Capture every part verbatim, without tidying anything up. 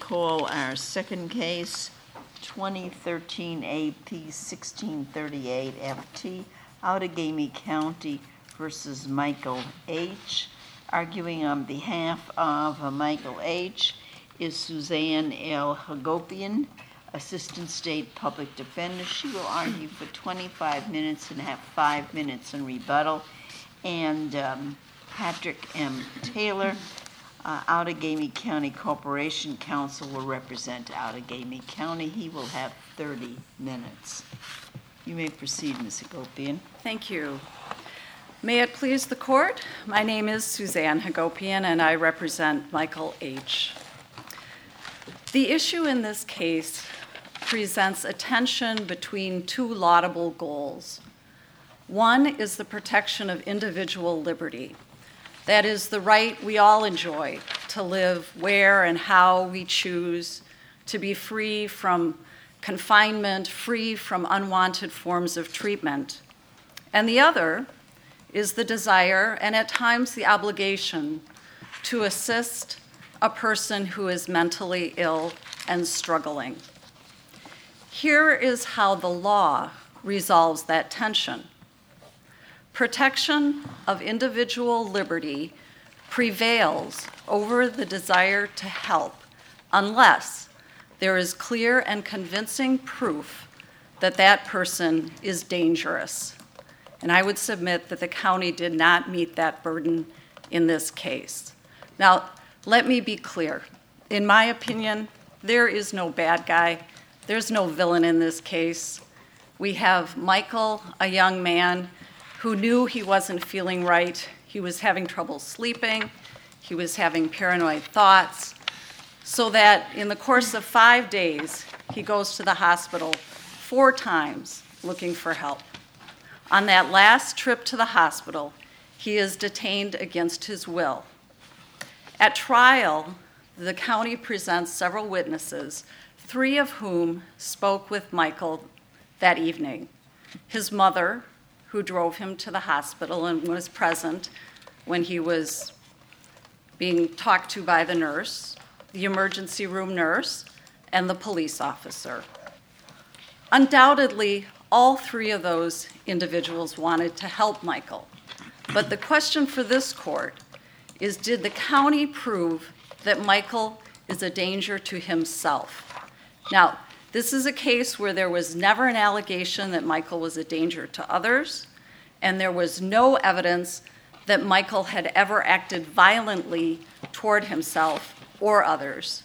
call our second case, twenty thirteen A P sixteen thirty-eight F T, Outagamie County versus Michael H. Arguing on behalf of uh, Michael H. is Suzanne L. Hagopian, Assistant State Public Defender. She will argue for twenty-five minutes and have five minutes in rebuttal. And um, Patrick M. Taylor, uh, Outagamie County Corporation Counsel, will represent Outagamie County. He will have thirty minutes. You may proceed, Miz Hagopian. Thank you. May it please the court, my name is Suzanne Hagopian and I represent Michael H. The issue in this case presents a tension between two laudable goals. One is the protection of individual liberty. That is the right we all enjoy to live where and how we choose, to be free from confinement, free from unwanted forms of treatment. And the other is the desire and at times the obligation to assist a person who is mentally ill and struggling. Here is how the law resolves that tension. Protection of individual liberty prevails over the desire to help unless there is clear and convincing proof that that person is dangerous. And I would submit that the county did not meet that burden in this case. Now, let me be clear. In my opinion, there is no bad guy. There's no villain in this case. We have Michael, a young man who knew he wasn't feeling right. He was having trouble sleeping. He was having paranoid thoughts. So that in the course of five days, he goes to the hospital four times looking for help. On that last trip to the hospital, he is detained against his will. At trial, the county presents several witnesses, three of whom spoke with Michael that evening. His mother, who drove him to the hospital and was present when he was being talked to by the nurse, the emergency room nurse, and the police officer. Undoubtedly, all three of those individuals wanted to help Michael. But the question for this court is, did the county prove that Michael is a danger to himself? Now, this is a case where there was never an allegation that Michael was a danger to others, and there was no evidence that Michael had ever acted violently toward himself or others.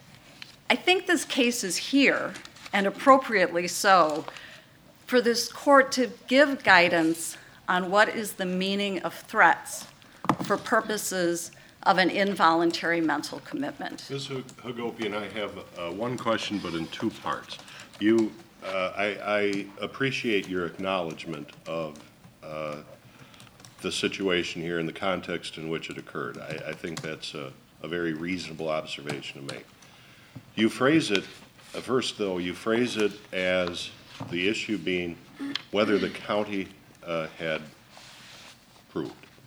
I think this case is here, and appropriately so, for this court to give guidance on what is the meaning of threats for purposes of an involuntary mental commitment. Miz Hagopian, I have uh, one question, but in two parts. You, uh, I, I appreciate your acknowledgement of uh, the situation here and the context in which it occurred. I, I think that's a, a very reasonable observation to make. You phrase it, uh, first though, you phrase it as the issue being whether the county uh, had proved.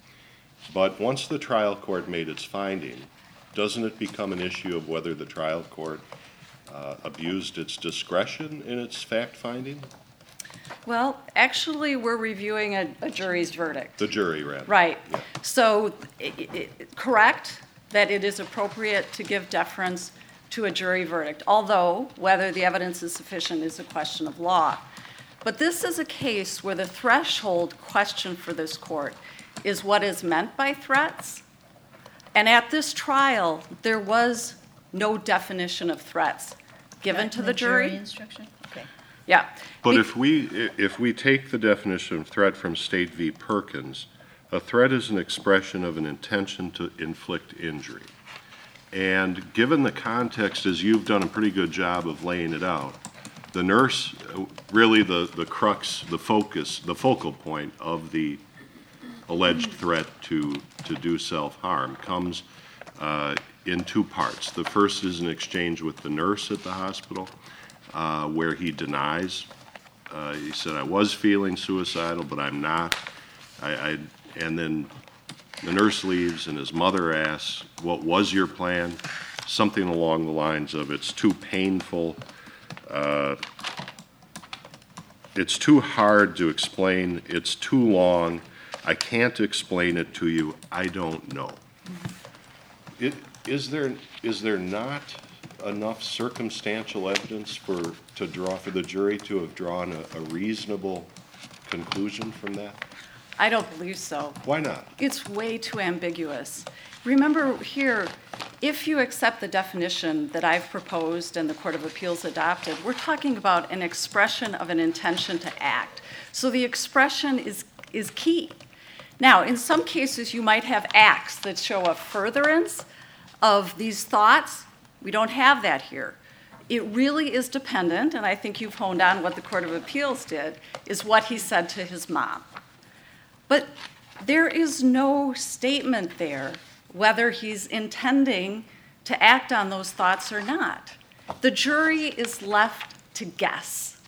But once the trial court made its finding, doesn't it become an issue of whether the trial court uh, abused its discretion in its fact-finding? Well, actually, we're reviewing a, a jury's verdict. The jury, rather. Right. Yeah. So, it, it, correct that it is appropriate to give deference to a jury verdict, although whether the evidence is sufficient is a question of law. But this is a case where the threshold question for this court is what is meant by threats. And at this trial, there was no definition of threats given Not to in the jury. Jury instruction? Okay. Yeah. But Be- if we if we take the definition of threat from State v. Perkins, a threat is an expression of an intention to inflict injury. And given the context, as you've done a pretty good job of laying it out, the nurse, really the, the crux, the focus, the focal point of the alleged threat to, to do self-harm comes uh, in two parts. The first is an exchange with the nurse at the hospital uh, where he denies. Uh, he said, I was feeling suicidal, but I'm not. I, I, and then the nurse leaves and his mother asks, what was your plan? something along the lines of, it's too painful, uh, it's too hard to explain, it's too long, I can't explain it to you, I don't know. It, is there, is there not enough circumstantial evidence for, to draw, for the jury to have drawn a, a reasonable conclusion from that? I don't believe so. Why not? It's way too ambiguous. Remember here, if you accept the definition that I've proposed and the Court of Appeals adopted, we're talking about an expression of an intention to act. So the expression is, is key. Now, in some cases, you might have acts that show a furtherance of these thoughts. We don't have that here. It really is dependent, and I think you've honed on what the Court of Appeals did, is what he said to his mom. But there is no statement there whether he's intending to act on those thoughts or not. The jury is left to guess.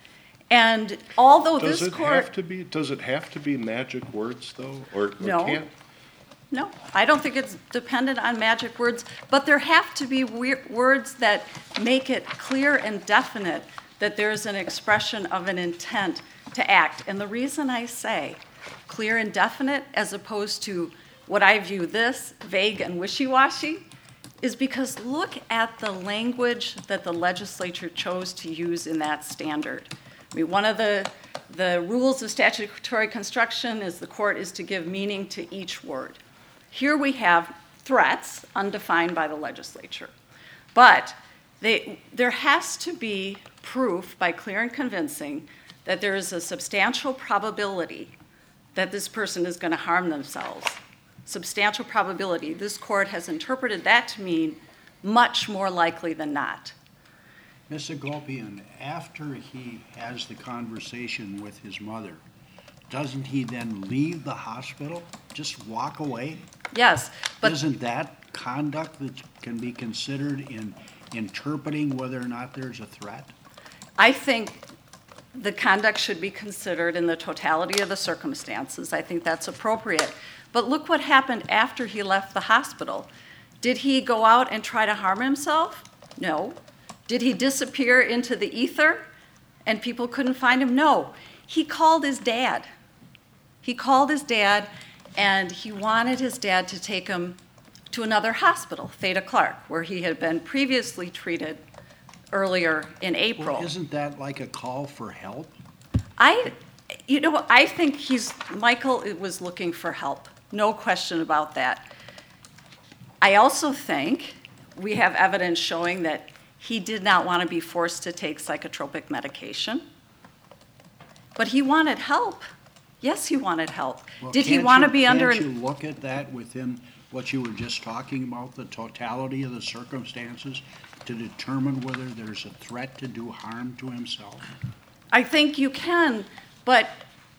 And although Does this it court... have to be, does it have to be magic words, though? Or, or No. can't? No, I don't think it's dependent on magic words, but there have to be weir- words that make it clear and definite that there's an expression of an intent to act. And the reason I say clear and definite as opposed to what I view this, vague and wishy-washy, is because look at the language that the legislature chose to use in that standard. I mean, one of the, the rules of statutory construction is the court is to give meaning to each word. Here we have threats, undefined by the legislature. But they, there has to be proof by clear and convincing that there is a substantial probability that this person is going to harm themselves. Substantial probability. This court has interpreted that to mean much more likely than not. Miz Agopian, after he has the conversation with his mother, doesn't he then leave the hospital, just walk away? Yes, but Isn't that conduct that can be considered in interpreting whether or not there's a threat? I think the conduct should be considered in the totality of the circumstances. I think that's appropriate. But look what happened after he left the hospital. Did he go out and try to harm himself? No. Did he disappear into the ether and people couldn't find him? No. He called his dad. He called his dad, and he wanted his dad to take him to another hospital, Theta Clark, where he had been previously treated earlier in April. Well, isn't that like a call for help? I, you know, I think he's, Michael was looking for help. No question about that. I also think we have evidence showing that he did not want to be forced to take psychotropic medication, but he wanted help. Yes, he wanted help. Well, Did he can't want to you- be under? Can't you look at that within what you were just talking about, the totality of the circumstances, to determine whether there's a threat to do harm to himself? I think you can, but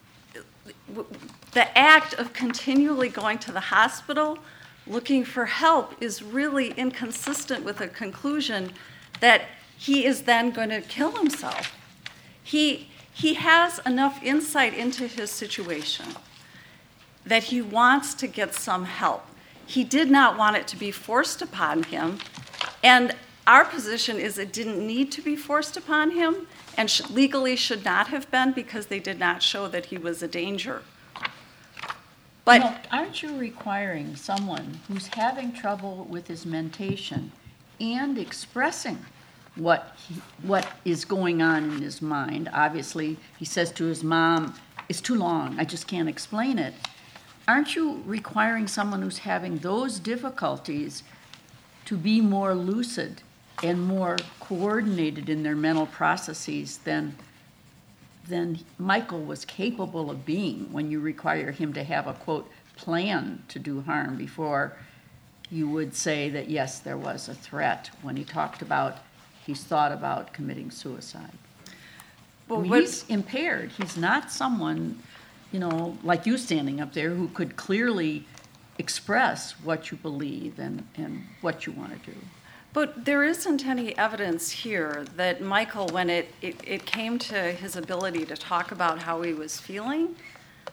the act of continually going to the hospital, looking for help, is really inconsistent with a conclusion that he is then going to kill himself. He, he has enough insight into his situation that he wants to get some help. He did not want it to be forced upon him, and our position is it didn't need to be forced upon him and sh- legally should not have been because they did not show that he was a danger. But No, aren't you requiring someone who's having trouble with his mentation and expressing what he, what is going on in his mind? Obviously, he says to his mom, "It's too long, I just can't explain it." Aren't you requiring someone who's having those difficulties to be more lucid and more coordinated in their mental processes than than Michael was capable of being when you require him to have a, quote, plan to do harm before you would say that, yes, there was a threat when he talked about he's thought about committing suicide? well, I mean, what- he's impaired. He's not someone, you know, like you standing up there who could clearly express what you believe and, and what you want to do. But there isn't any evidence here that Michael, when it, it, it came to his ability to talk about how he was feeling,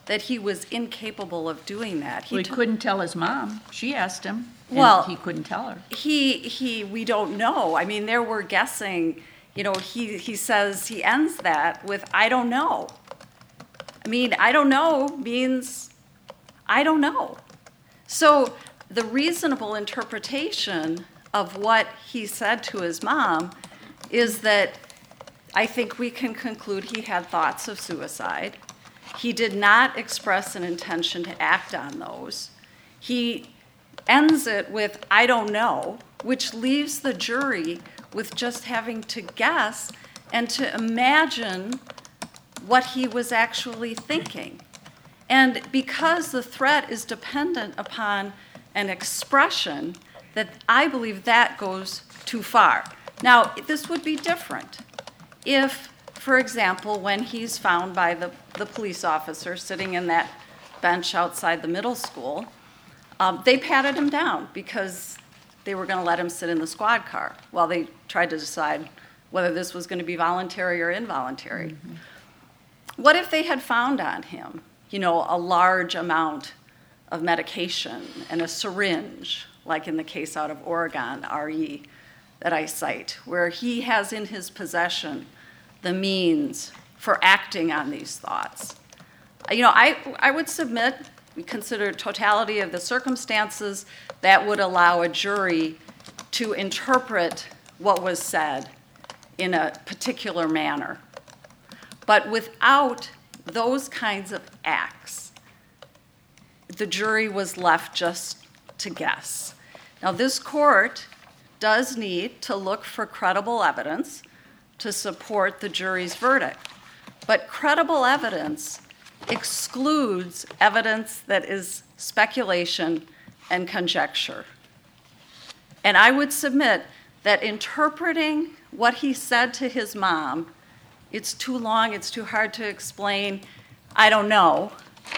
that he was incapable of doing that. Well, he took- couldn't tell his mom. She asked him, and Well- he couldn't tell her. He, he, we don't know. I mean, there were guessing, you know, he, he says, he ends that with, I don't know. I mean, I don't know means, I don't know. So the reasonable interpretation of what he said to his mom is that I think we can conclude he had thoughts of suicide. He did not express an intention to act on those. He ends it with, I don't know, which leaves the jury with just having to guess and to imagine what he was actually thinking. And because the threat is dependent upon an expression, that I believe that goes too far. Now, this would be different if, for example, when he's found by the, the police officer sitting in that bench outside the middle school, um, they patted him down because they were going to let him sit in the squad car while they tried to decide whether this was going to be voluntary or involuntary. Mm-hmm. What if they had found on him, you know, a large amount of medication and a syringe, like in the case out of Oregon, R E, that I cite, where he has in his possession the means for acting on these thoughts? You know, I, I would submit, we consider totality of the circumstances that would allow a jury to interpret what was said in a particular manner. But without those kinds of acts, the jury was left just to guess. Now, this court does need to look for credible evidence to support the jury's verdict. But credible evidence excludes evidence that is speculation and conjecture. And I would submit that interpreting what he said to his mom, it's too long, it's too hard to explain, I don't know,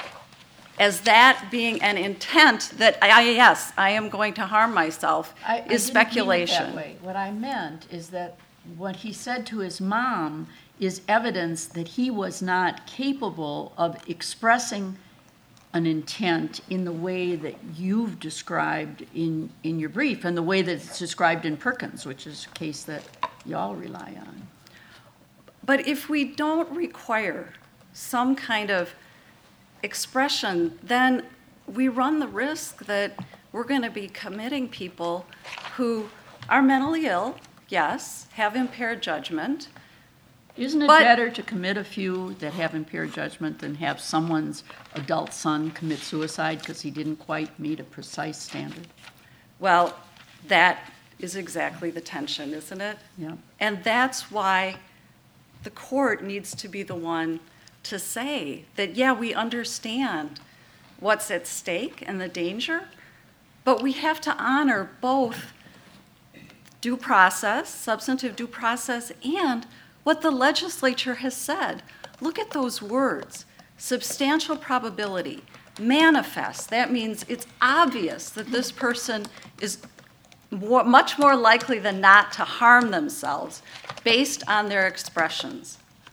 as that being an intent that, I, yes, I am going to harm myself, I, I is didn't mean it speculation. that way. What I meant is that what he said to his mom is evidence that he was not capable of expressing an intent in the way that you've described in, in your brief and the way that it's described in Perkins, which is a case that y'all rely on. But if we don't require some kind of expression, then we run the risk that we're going to be committing people who are mentally ill, yes, have impaired judgment. Isn't it But- better to commit a few that have impaired judgment than have someone's adult son commit suicide because he didn't quite meet a precise standard? Well, that is exactly the tension, isn't it? Yeah. And that's why the court needs to be the one to say that, yeah, we understand what's at stake and the danger, but we have to honor both due process, substantive due process, and what the legislature has said. Look at those words: substantial probability, manifest. That means it's obvious that this person is more, much more likely than not to harm themselves based on their expressions.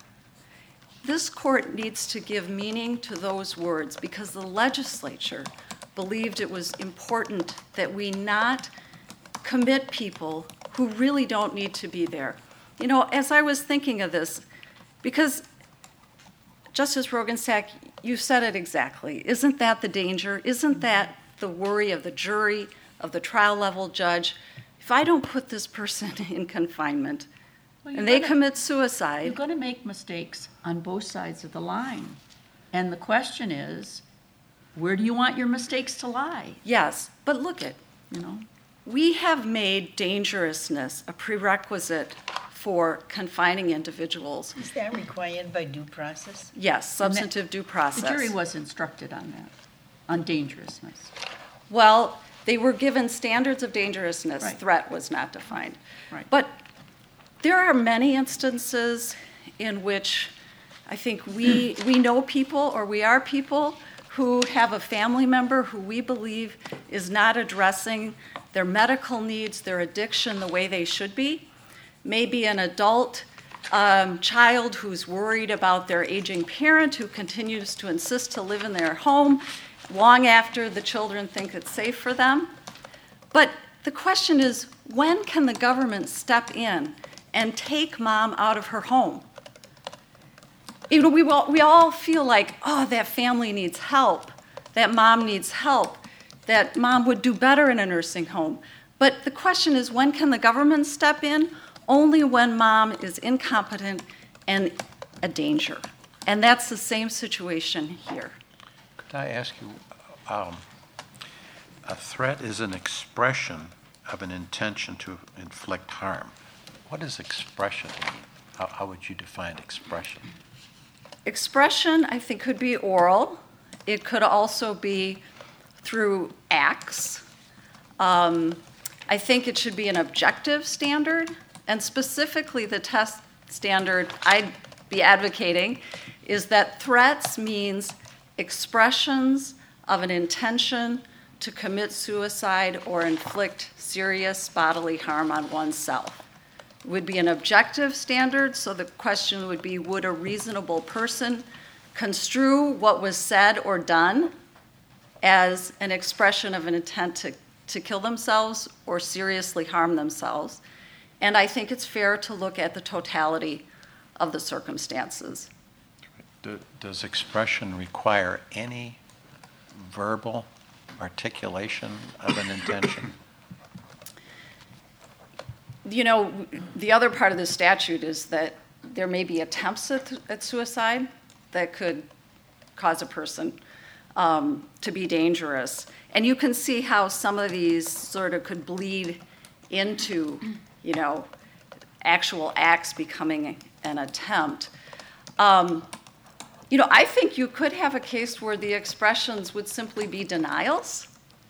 This court needs to give meaning to those words because the legislature believed it was important that we not commit people who really don't need to be there. You know, as I was thinking of this, because Justice Rogensack, you said it exactly. Isn't that the danger? Isn't that the worry of the jury, of the trial level judge? If I don't put this person in confinement Well, you're and they gonna- commit You're suicide, going to make mistakes on both sides of the line. And the question is, where do you want your mistakes to lie, yes, but look it. you know? We have made dangerousness a prerequisite for confining individuals. Is that required by due process? Yes, substantive due process. The jury was instructed on that, on dangerousness. Well, they were given standards of dangerousness. Right. Threat was not defined. Right. But there are many instances in which I think we, we know people or we are people who have a family member who we believe is not addressing their medical needs, their addiction the way they should be. Maybe an adult um, child who's worried about their aging parent who continues to insist to live in their home long after the children think it's safe for them. But the question is, when can the government step in and take mom out of her home? You know, we all, we all feel like, oh, that family needs help, that mom needs help, that mom would do better in a nursing home. But the question is, when can the government step in? Only when mom is incompetent and a danger. And that's the same situation here. Could I ask you, um, a threat is an expression of an intention to inflict harm. What does expression mean? How, how would you define expression? Expression, I think, could be oral. It could also be through acts. Um, I think it should be an objective standard, and specifically the test standard I'd be advocating is that threats means expressions of an intention to commit suicide or inflict serious bodily harm on oneself. It would be an objective standard, so the question would be, would a reasonable person construe what was said or done as an expression of an intent to, to kill themselves or seriously harm themselves? And I think it's fair to look at the totality of the circumstances. Do, does expression require any verbal articulation of an intention? You know, the other part of the statute is that there may be attempts at, at suicide that could cause a person um, to be dangerous. And you can see how some of these sort of could bleed into, you know, actual acts becoming an attempt. Um, you know, I think you could have a case where the expressions would simply be denials.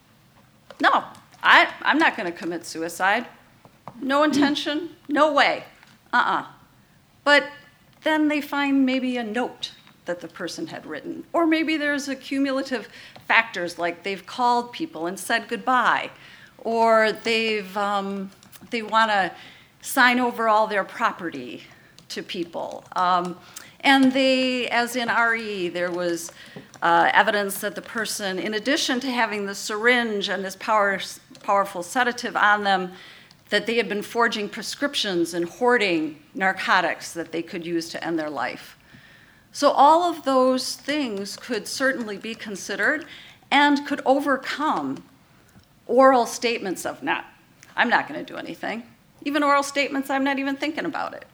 No, I, I'm not going to commit suicide. No intention, no way, uh-uh. But then they find maybe a note that the person had written. Or maybe there's a cumulative factors like they've called people and said goodbye. Or they've, um, they want to sign over all their property to people. Um, and they, as in R E, there was uh, evidence that the person, in addition to having the syringe and this power, powerful sedative on them, that they had been forging prescriptions and hoarding narcotics that they could use to end their life. So all of those things could certainly be considered and could overcome oral statements of, not, I'm not going to do anything. Even oral statements, I'm not even thinking about it.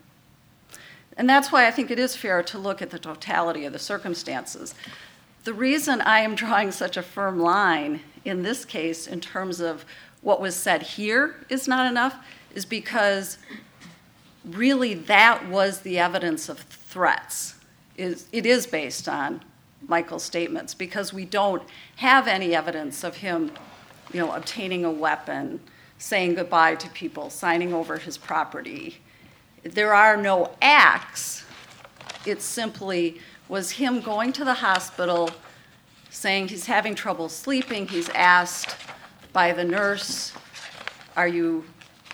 And that's why I think it is fair to look at the totality of the circumstances. The reason I am drawing such a firm line in this case in terms of what was said here is not enough is because really that was the evidence of threats. It is based on Michael's statements because we don't have any evidence of him, you know, obtaining a weapon, saying goodbye to people, signing over his property. There are no acts. It simply was him going to the hospital, saying he's having trouble sleeping. He's asked by the nurse, are you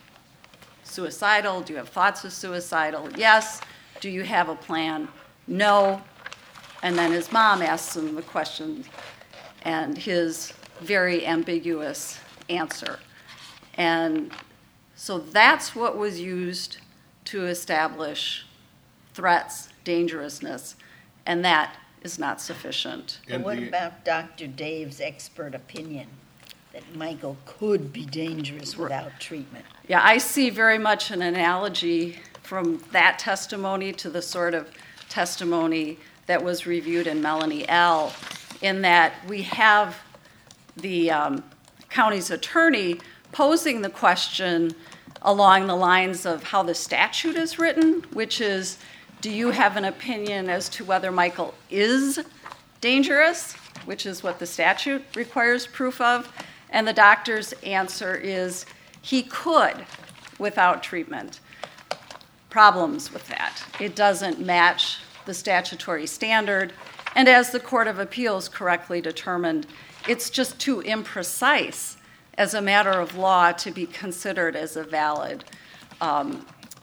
suicidal? Do you have thoughts of suicidal? Yes. Do you have a plan? No. And then his mom asks him the question and his very ambiguous answer. And so that's what was used to establish threats, dangerousness, and that is not sufficient. But And what the- about Doctor Dave's expert opinion that Michael could be dangerous without treatment? Yeah, I see very much an analogy from that testimony to the sort of testimony that was reviewed in Melanie L., in that we have the um, county's attorney posing the question along the lines of how the statute is written, which is, do you have an opinion as to whether Michael is dangerous, which is what the statute requires proof of? And the doctor's answer is, he could without treatment. Problems with that. It doesn't match the statutory standard, and as the Court of Appeals correctly determined, it's just too imprecise as a matter of law to be considered as a valid um,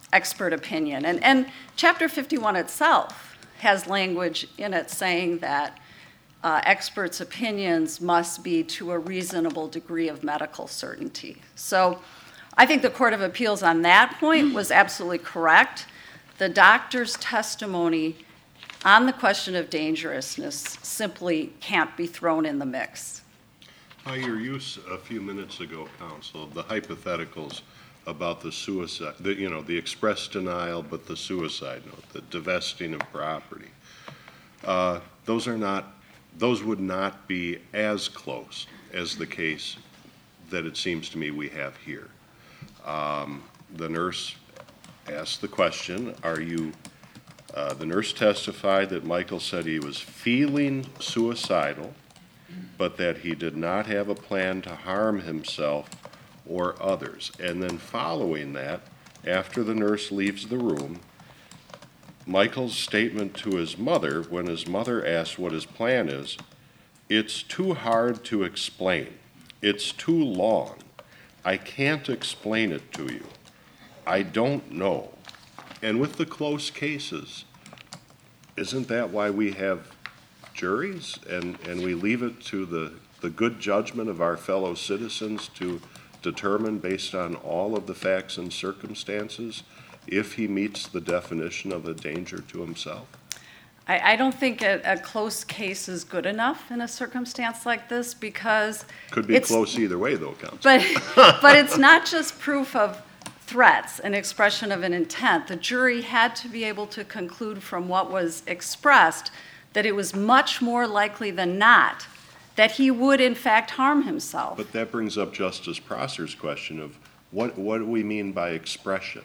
expert opinion. And, and Chapter fifty-one itself has language in it saying that uh, experts' opinions must be to a reasonable degree of medical certainty. So I think the Court of Appeals on that point was absolutely correct. The doctor's testimony on the question of dangerousness simply can't be thrown in the mix. By your use a few minutes ago, counsel, of the hypotheticals about the suicide, the, you know, the express denial, but the suicide note, the divesting of property, uh, those are not, those would not be as close as the case that it seems to me we have here. Um, the nurse asked the question, are you, uh, the nurse testified that Michael said he was feeling suicidal, but that he did not have a plan to harm himself or others. And then following that, after the nurse leaves the room, Michael's statement to his mother, when his mother asks what his plan is, it's too hard to explain. It's too long. I can't explain it to you. I don't know. And with the close cases, isn't that why we have juries, and, and we leave it to the, the good judgment of our fellow citizens to determine, based on all of the facts and circumstances, if he meets the definition of a danger to himself? I, I don't think a, a close case is good enough in a circumstance like this because Could be it's- close either way, though, counsel. But, but it's not just proof of threats, an expression of an intent. The jury had to be able to conclude from what was expressed that it was much more likely than not that he would in fact harm himself. But that brings up Justice Prosser's question of what, what do we mean by expression?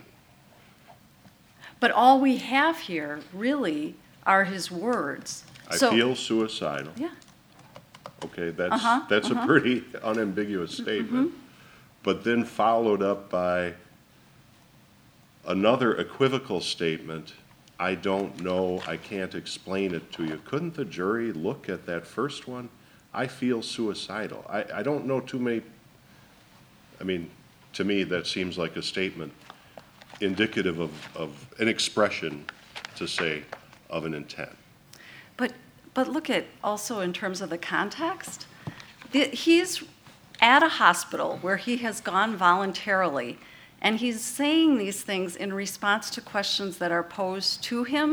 But all we have here really are his words. I So- feel suicidal. Yeah. Okay, that's, Uh-huh, that's a uh-huh. pretty unambiguous statement. But then followed up by another equivocal statement, I don't know, I can't explain it to you. Couldn't the jury look at that first one? I feel suicidal. I, I don't know too many, I mean, to me, that seems like a statement indicative of, of an expression, to say, of an intent. But, but look at also in terms of the context. The, he's at a hospital where he has gone voluntarily, and he's saying these things in response to questions that are posed to him.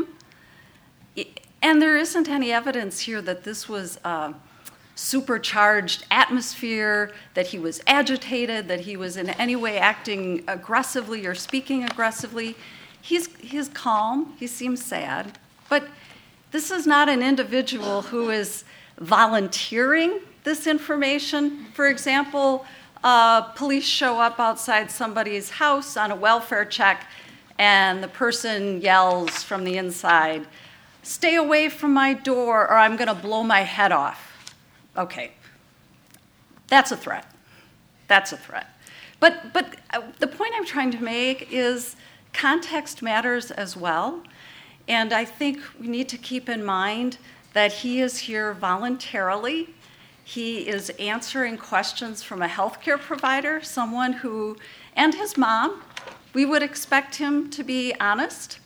I- And there isn't any evidence here that this was a supercharged atmosphere, that he was agitated, that he was in any way acting aggressively or speaking aggressively. He's, he's calm, he seems sad, but this is not an individual who is volunteering this information. For example, uh, police show up outside somebody's house on a welfare check, and the person yells from the inside, "Stay away from my door or I'm gonna blow my head off." Okay, that's a threat. That's a threat. But, but uh, the point I'm trying to make is context matters as well. And I think we need to keep in mind that he is here voluntarily. He is answering questions from a healthcare provider, someone who, and his mom, we would expect him to be honest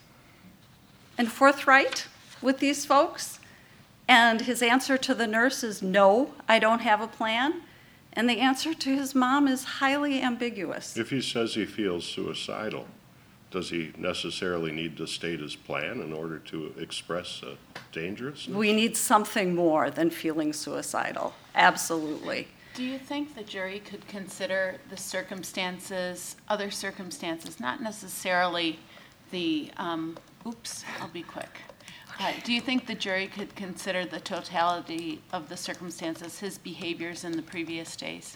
and forthright with these folks. And his answer to the nurse is, no, I don't have a plan. And the answer to his mom is highly ambiguous. If he says he feels suicidal, does he necessarily need to state his plan in order to express uh, dangerousness? We need something more than feeling suicidal. Absolutely. Do you think the jury could consider the circumstances, other circumstances, not necessarily the, um, oops, I'll be quick. Uh, do you think the jury could consider the totality of the circumstances, his behaviors in the previous days?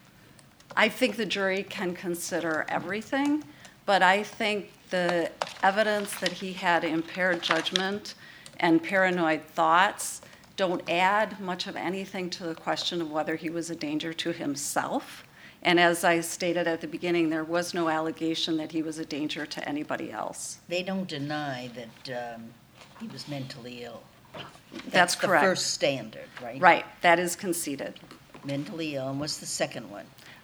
I think the jury can consider everything, but I think the evidence that he had impaired judgment and paranoid thoughts don't add much of anything to the question of whether he was a danger to himself. And as I stated at the beginning, there was no allegation that he was a danger to anybody else. They don't deny that um, he was mentally ill. That's correct. the first standard, right? Right, that is conceded. Mentally ill, and what's the second one?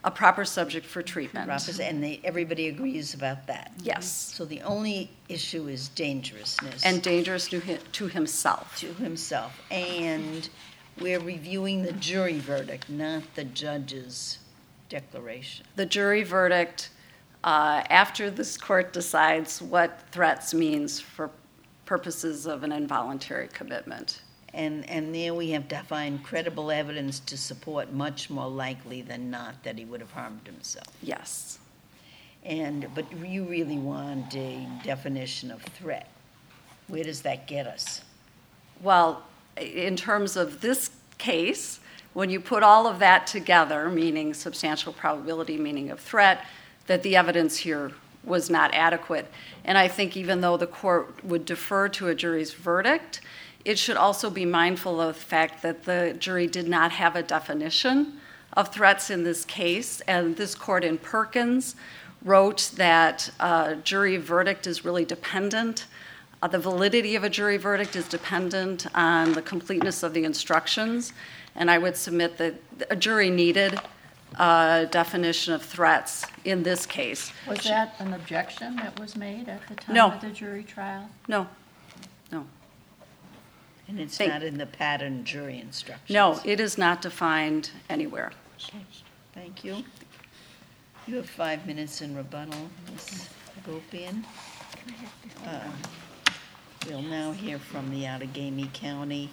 a proper subject for treatment. Robbers, and they, everybody agrees about that. Yes, So the only issue is dangerousness. and dangerous to hi- to himself. To himself. And we're reviewing the jury verdict, not the judge's declaration. The jury verdict, uh, after this court decides what threats means for purposes of an involuntary commitment. And, and there we have to find credible evidence to support much more likely than not that he would have harmed himself. Yes. And, but you really want a definition of threat. Where does that get us? Well, in terms of this case, when you put all of that together, meaning substantial probability, meaning of threat, that the evidence here was not adequate. And I think even though the court would defer to a jury's verdict, it should also be mindful of the fact that the jury did not have a definition of threats in this case. And this court in Perkins wrote that a jury verdict is really dependent. Uh, the validity of a jury verdict is dependent on the completeness of the instructions. And I would submit that a jury needed a definition of threats in this case. Was that an objection that was made at the time No. of the jury trial? No, no. And it's Thank- not in the pattern jury instructions. No, it is not defined anywhere. Thank you. You have five minutes in rebuttal, Miz Hagopian. Uh, We'll now hear from the Outagamie County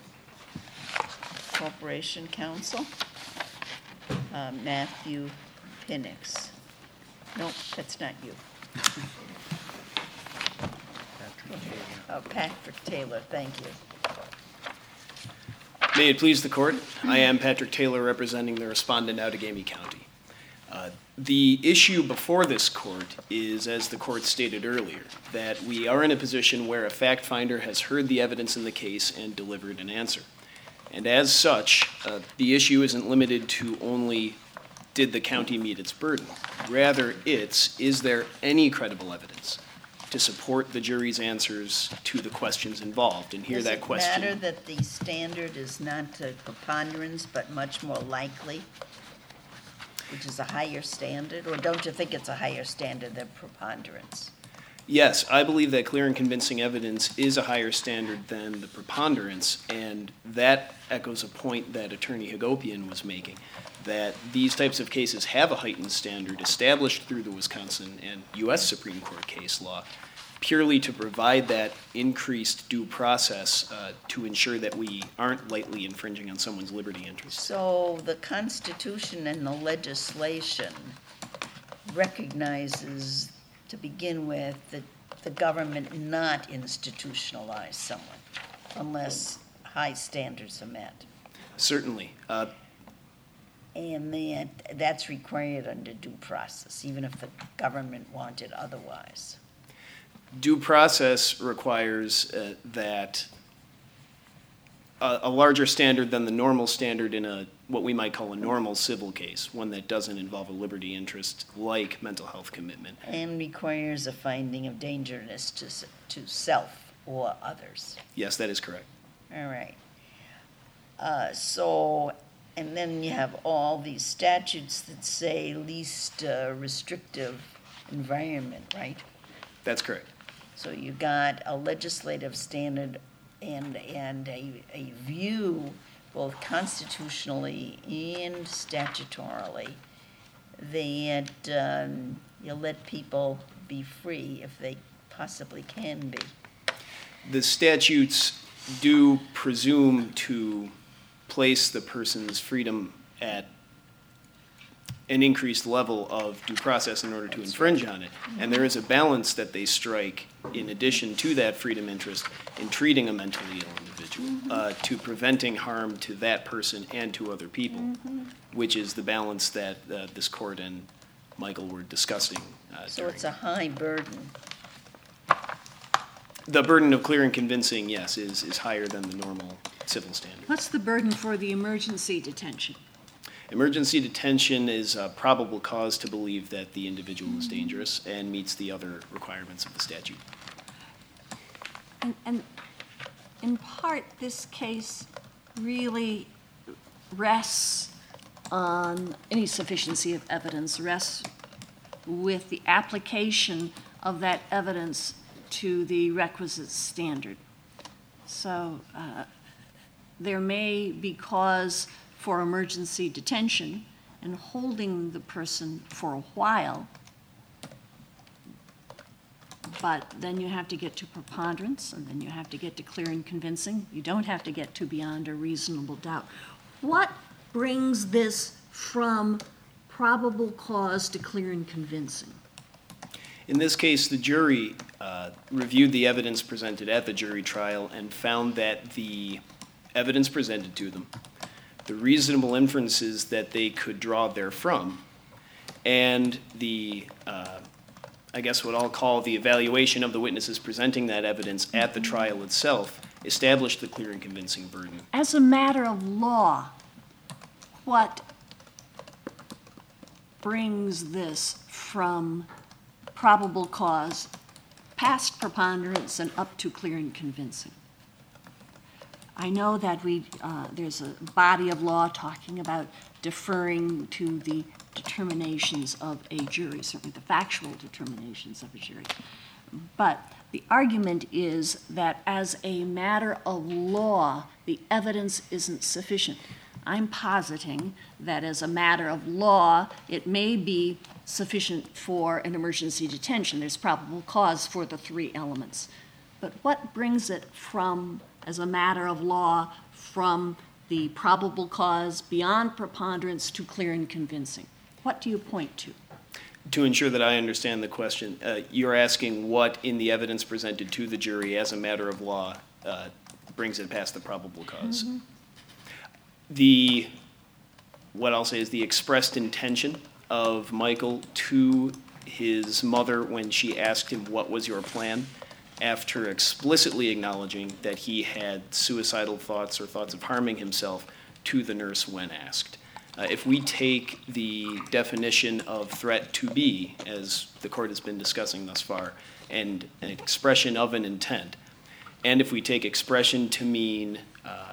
Corporation Counsel, uh, Matthew Pinnix. Nope, that's not you. Oh, Patrick Taylor, thank you. May it please the court, I am Patrick Taylor representing the respondent Outagamie County. Uh, The issue before this court is, as the court stated earlier, that we are in a position where a fact finder has heard the evidence in the case and delivered an answer. And as such, uh, the issue isn't limited to only did the county meet its burden. Rather, it's, is there any credible evidence to support the jury's answers to the questions involved? And here that question. Does it matter that the standard is not a preponderance, but much more likely, which is a higher standard? Or don't you think it's a higher standard than preponderance? Yes, I believe that clear and convincing evidence is a higher standard than the preponderance, and that echoes a point that Attorney Hagopian was making, that these types of cases have a heightened standard established through the Wisconsin and U S Supreme Court case law, purely to provide that increased due process uh, to ensure that we aren't lightly infringing on someone's liberty interests. So the Constitution and the legislation recognizes, to begin with, that the government not institutionalize someone unless high standards are met. Certainly. Uh, And that, that's required under due process, even if the government wanted otherwise. Due process requires uh, that a, a larger standard than the normal standard in a what we might call a normal civil case, one that doesn't involve a liberty interest like mental health commitment. And requires a finding of dangerousness to, s- to self or others. Yes, that is correct. All right. Uh, so, and then you have all these statutes that say least uh, restrictive environment, right? That's correct. So you got a legislative standard and, and a, a view, both constitutionally and statutorily, that um, you let people be free if they possibly can be. The statutes do presume to place the person's freedom at an increased level of due process in order to infringe on it. And there is a balance that they strike in addition to that freedom interest in treating a mentally ill individual, uh, to preventing harm to that person and to other people, which is the balance that uh, this court and Michael were discussing uh, So during. it's a high burden. The burden of clear and convincing, yes, is, is higher than the normal civil standard. What's the burden for the emergency detention? Emergency detention is a probable cause to believe that the individual is dangerous and meets the other requirements of the statute. And, and in part, this case really rests on any sufficiency of evidence rests with the application of that evidence to the requisite standard. So uh, there may be cause for emergency detention and holding the person for a while, but then you have to get to preponderance, and then you have to get to clear and convincing. You don't have to get to beyond a reasonable doubt. What brings this from probable cause to clear and convincing? In this case, the jury uh, reviewed the evidence presented at the jury trial and found that the evidence presented to them, the reasonable inferences that they could draw therefrom, and the, uh, I guess what I'll call the evaluation of the witnesses presenting that evidence at the trial itself, established the clear and convincing burden. As a matter of law, what brings this from probable cause, past preponderance, and up to clear and convincing? I know that we, uh, there's a body of law talking about deferring to the determinations of a jury, certainly the factual determinations of a jury. But the argument is that as a matter of law, the evidence isn't sufficient. I'm positing that as a matter of law, it may be sufficient for an emergency detention. There's probable cause for the three elements. But what brings it from, as a matter of law, from the probable cause beyond preponderance to clear and convincing? What do you point to? To ensure that I understand the question, uh, you're asking what in the evidence presented to the jury as a matter of law uh, brings it past the probable cause. Mm-hmm. The, what I'll say is the expressed intention of Michael to his mother when she asked him, what was your plan? After explicitly acknowledging that he had suicidal thoughts or thoughts of harming himself to the nurse when asked. Uh, if we take the definition of threat to be, as the court has been discussing thus far, and an expression of an intent, and if we take expression to mean uh,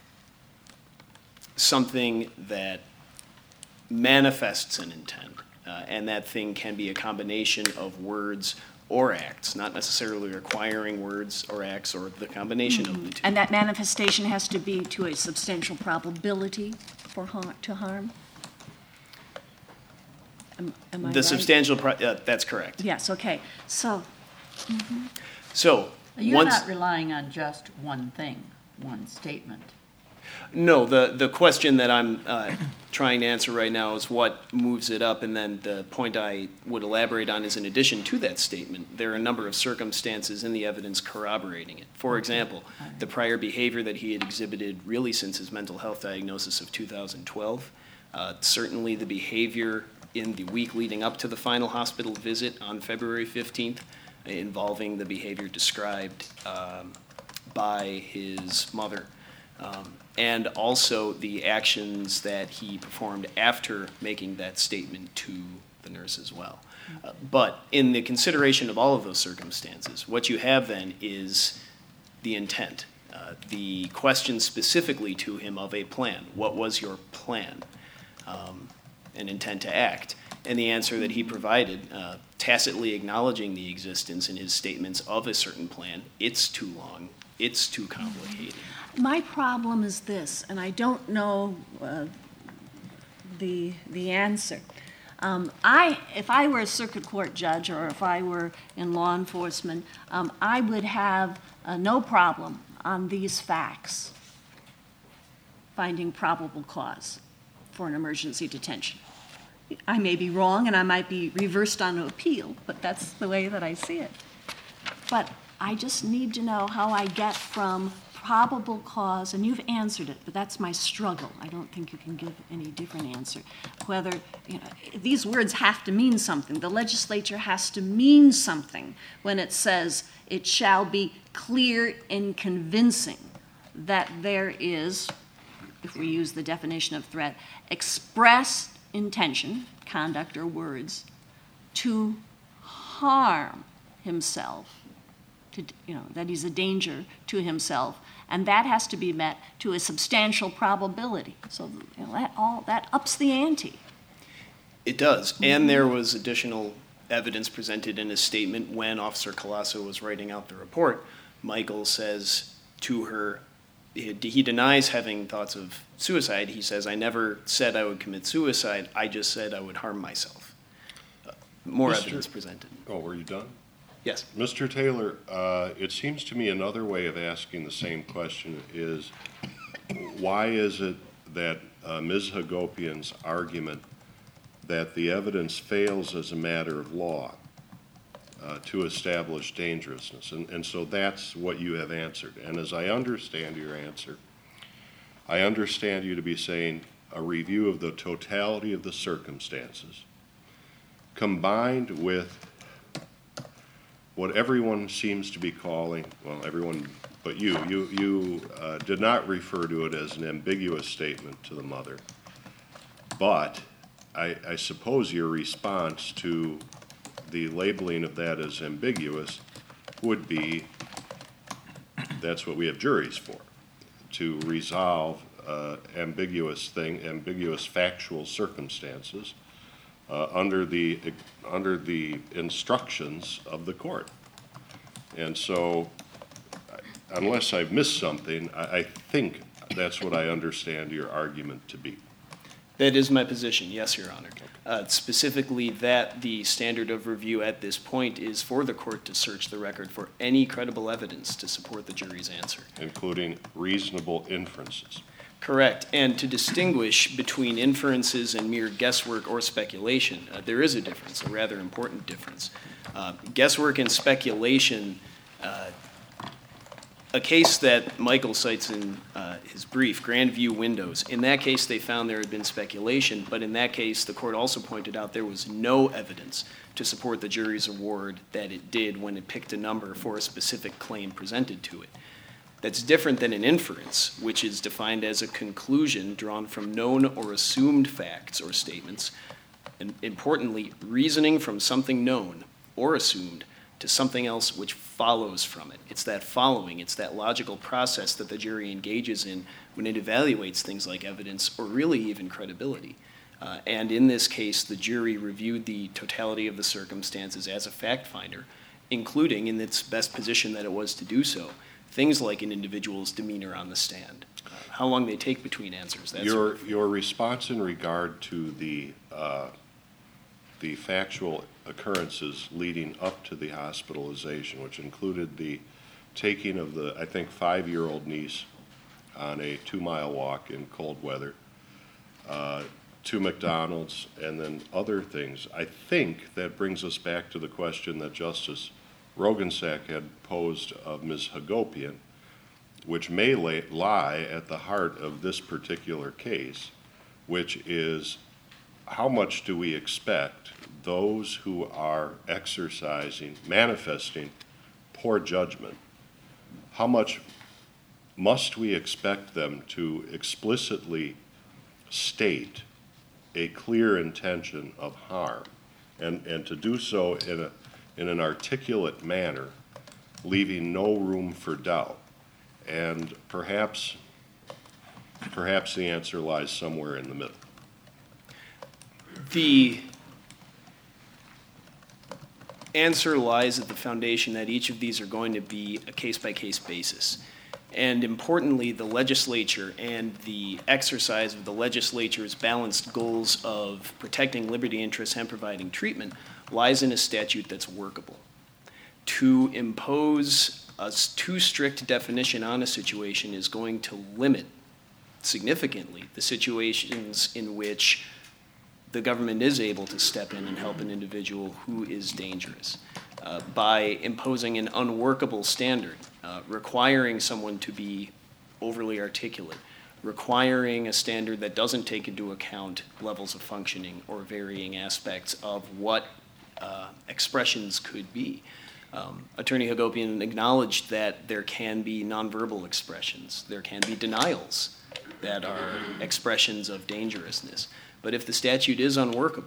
something that manifests an intent, uh, and that thing can be a combination of words or acts, not necessarily requiring words or acts or the combination mm-hmm. of the two. And that manifestation has to be to a substantial probability for harm, to harm? Am, am I the right? substantial, pro- uh, that's correct. Yes, okay. So, mm-hmm. So, You're once, not relying on just one thing, one statement. No, the, the question that I'm uh, trying to answer right now is what moves it up, and then the point I would elaborate on is in addition to that statement, there are a number of circumstances in the evidence corroborating it. For example, the prior behavior that he had exhibited really since his mental health diagnosis of two thousand twelve, uh, certainly the behavior in the week leading up to the final hospital visit on February fifteenth, involving the behavior described um, by his mother. Um, and also the actions that he performed after making that statement to the nurse as well. Uh, but in the consideration of all of those circumstances, what you have then is the intent, uh, the question specifically to him of a plan. What was your plan? Um, an intent to act. And the answer that he provided, uh, tacitly acknowledging the existence in his statements of a certain plan, it's too long, it's too complicated. My problem is this, and I don't know uh, the the answer. Um, I, if I were a circuit court judge, or if I were in law enforcement, um, I would have uh, no problem on these facts finding probable cause for an emergency detention. I may be wrong, and I might be reversed on appeal, but that's the way that I see it. But I just need to know how I get from probable cause, and you've answered it, but that's my struggle. I don't think you can give any different answer. Whether, you know, these words have to mean something. The legislature has to mean something when it says it shall be clear and convincing that there is, if we use the definition of threat, express intention, conduct or words, to harm himself to, you know, that he's a danger to himself, and that has to be met to a substantial probability. So, you know, that all that ups the ante. It does, and there was additional evidence presented in his statement when Officer Colasso was writing out the report. Michael says to her, he, he denies having thoughts of suicide. He says, "I never said I would commit suicide. I just said I would harm myself." Uh, more Mister evidence presented. Oh, were you done? Yes. Mister Taylor, uh, it seems to me another way of asking the same question is, why is it that uh, Miz Hagopian's argument that the evidence fails as a matter of law uh, to establish dangerousness? And, and so that's what you have answered. And as I understand your answer, I understand you to be saying a review of the totality of the circumstances combined with what everyone seems to be calling, well, everyone but you, you, you uh, did not refer to it as an ambiguous statement to the mother, but I, I suppose your response to the labeling of that as ambiguous would be, that's what we have juries for, to resolve uh, ambiguous thing, ambiguous factual circumstances uh, under the under the instructions of the court. And so, unless I've missed something, I, I think that's what I understand your argument to be. That is my position, yes, Your Honor. Uh, specifically, that the standard of review at this point is for the court to search the record for any credible evidence to support the jury's answer. Including reasonable inferences. Correct. And to distinguish between inferences and mere guesswork or speculation, uh, there is a difference, a rather important difference. Uh, guesswork and speculation, uh, a case that Michael cites in uh, his brief, Grandview Windows, in that case they found there had been speculation, but in that case the court also pointed out there was no evidence to support the jury's award that it did when it picked a number for a specific claim presented to it. That's different than an inference, which is defined as a conclusion drawn from known or assumed facts or statements, and importantly, reasoning from something known or assumed to something else which follows from it. It's that following, it's that logical process that the jury engages in when it evaluates things like evidence or really even credibility. Uh, and in this case, the jury reviewed the totality of the circumstances as a fact finder, including, in its best position that it was to do so, things like an individual's demeanor on the stand, uh, how long they take between answers. That Your, sort of your response in regard to the, uh, the factual occurrences leading up to the hospitalization, which included the taking of the, I think, five-year-old niece on a two-mile walk in cold weather uh, to McDonald's, and then other things. I think that brings us back to the question that Justice Rogensack had posed of Miz Hagopian, which may lay, lie at the heart of this particular case, which is how much do we expect those who are exercising, manifesting poor judgment, how much must we expect them to explicitly state a clear intention of harm, and, and to do so in, a, in an articulate manner, leaving no room for doubt? And perhaps, perhaps the answer lies somewhere in the middle. The answer lies at the foundation that each of these are going to be a case-by-case basis. And importantly, the legislature and the exercise of the legislature's balanced goals of protecting liberty interests and providing treatment lies in a statute that's workable. To impose a too strict definition on a situation is going to limit significantly the situations in which the government is able to step in and help an individual who is dangerous. Uh, by imposing an unworkable standard, uh, requiring someone to be overly articulate, requiring a standard that doesn't take into account levels of functioning or varying aspects of what uh, expressions could be. Um, Attorney Hagopian acknowledged that there can be nonverbal expressions, there can be denials that are expressions of dangerousness. But if the statute is unworkable,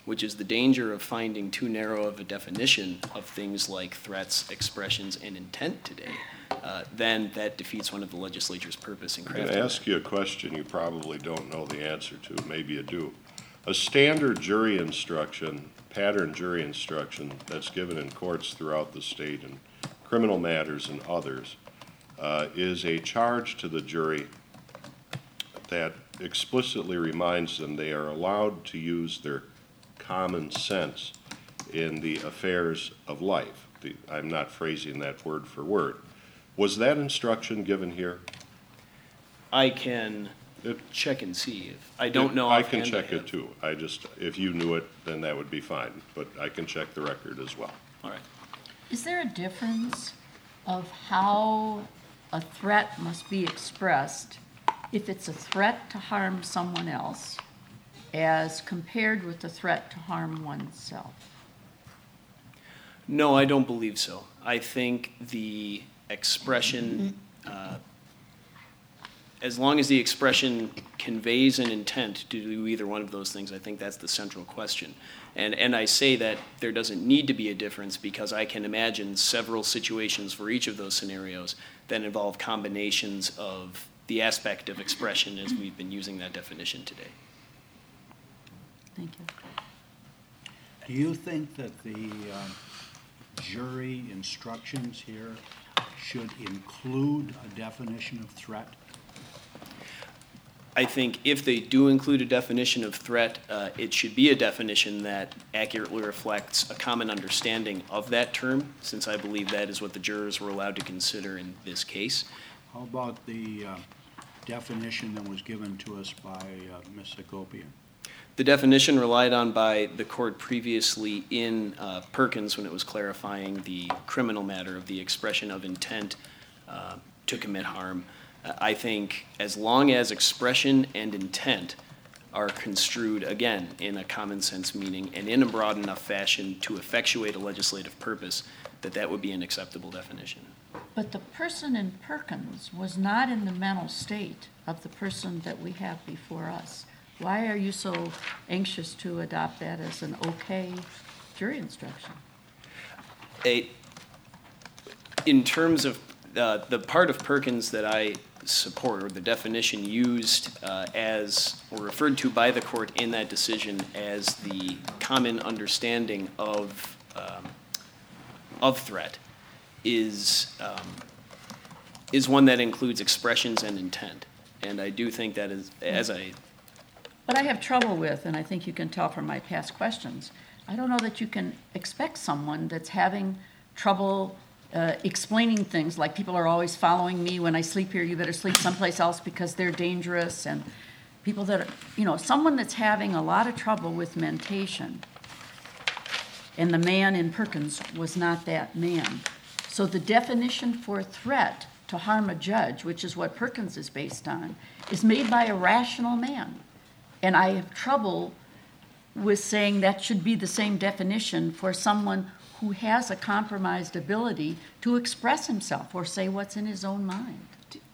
which is the danger of finding too narrow of a definition of things like threats, expressions, and intent today, uh, then that defeats one of the legislature's purpose in I'm crafting going to that. ask you a question you probably don't know the answer to, maybe you do. A standard jury instruction, pattern jury instruction that's given in courts throughout the state and criminal matters and others, uh, is a charge to the jury that explicitly reminds them they are allowed to use their common sense in the affairs of life. The, I'm not phrasing that word for word. Was that instruction given here? I can It- check and see. If I don't know I can offhand, check have- it too. I just, if you knew it, then that would be fine, but I can check the record as well. All right. Is there a difference of how a threat must be expressed if it's a threat to harm someone else as compared with the threat to harm oneself? No, I don't believe so. I think the expression, uh, as long as the expression conveys an intent to do either one of those things, I think that's the central question. And, and I say that there doesn't need to be a difference because I can imagine several situations for each of those scenarios that involve combinations of the aspect of expression as we've been using that definition today. Thank you. Do you think that the uh, jury instructions here should include a definition of threat? I think if they do include a definition of threat, uh, it should be a definition that accurately reflects a common understanding of that term, since I believe that is what the jurors were allowed to consider in this case. How about the uh, definition that was given to us by uh, Miz Segopian? The definition relied on by the court previously in uh, Perkins when it was clarifying the criminal matter of the expression of intent uh, to commit harm. Uh, I think as long as expression and intent are construed, again, in a common sense meaning and in a broad enough fashion to effectuate a legislative purpose, that that would be an acceptable definition. But the person in Perkins was not in the mental state of the person that we have before us. Why are you so anxious to adopt that as an okay jury instruction? A, in terms of uh, the part of Perkins that I support, or the definition used uh, as, or referred to by the court in that decision as the common understanding of, um, of threat, is, um, is one that includes expressions and intent. And I do think that is, as I What I have trouble with, and I think you can tell from my past questions, I don't know that you can expect someone that's having trouble uh, explaining things, like people are always following me when I sleep here, you better sleep someplace else because they're dangerous, and people that are, you know, someone that's having a lot of trouble with mentation, and the man in Perkins was not that man. So the definition for threat to harm a judge, which is what Perkins is based on, is made by a rational man. And I have trouble with saying that should be the same definition for someone who has a compromised ability to express himself or say what's in his own mind.